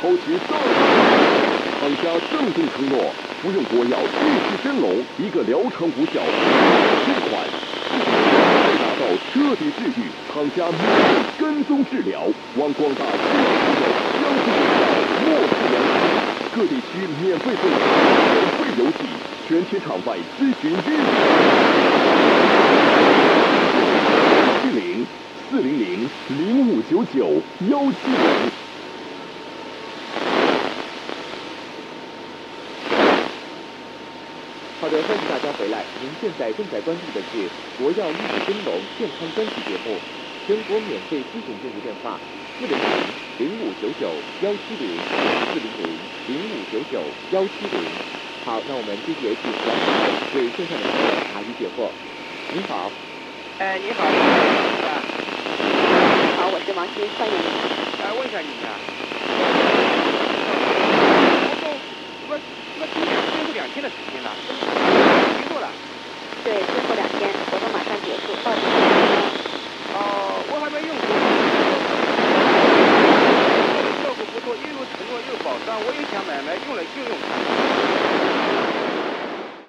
超值大厂家郑重承诺，服用国药继续真龙一个疗程无效，这款达到彻底治愈，厂家免费跟踪治疗，望广大市民朋友相信有效，莫持良心。各地区免费送免费邮寄，全天场外咨询日7004000599-170。 好的，欢迎大家回来。您现在正在关注的是国药益智真龙健康专题节目，全国免费咨询业务电话400-0599-170，400-0599-170。好，那我们这节继续来为线上的朋友答疑解惑。您好。 你好， 你好，我是王鑫，欢迎您。 问一下你啊，今天最后2天的时间了，结束了。 对，最后2天，活动马上结束，报名我还没用过，效果不错，又有承诺又有保障，我也想买来用了就用它。